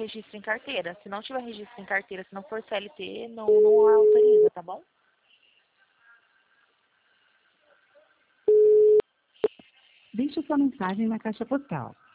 registro em carteira. Se não tiver registro em carteira, se não for CLT, não autoriza, tá bom? Deixe sua mensagem na caixa postal.